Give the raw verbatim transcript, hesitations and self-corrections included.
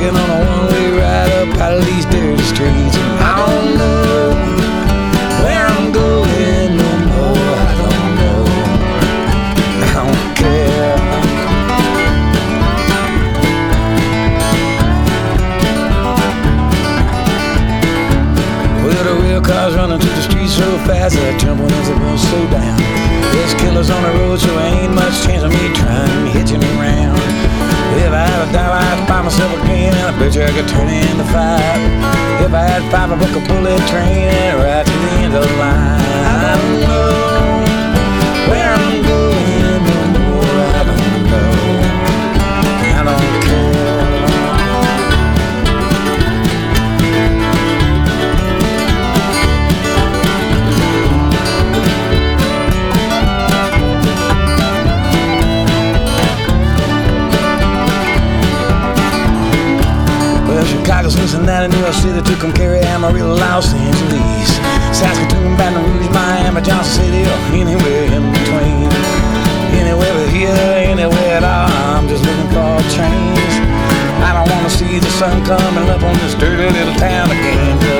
taking on a one-way ride up out of these dirty streets. And I don't know where I'm going no more. I don't know. I don't care. Well, the real cars running through the streets so fast that jumping as it will slow down. There's killers on the road, so ain't much chance of me trying hitching around. If I had a dollar, I'd buy myself a game, and I bet you I could turn it into five. If I had five, I'd book a bullet train and right to the end of the line. I don't know where I'm going no more. I don't know. I don't care. Chicago, Cincinnati, New York City, Tucumcari, Amarillo, Los Angeles, Saskatoon, Baton Rouge, Miami, Johnson City, or anywhere in between. Anywhere but here, anywhere at all, I'm just looking for change. I don't want to see the sun coming up on this dirty little town again.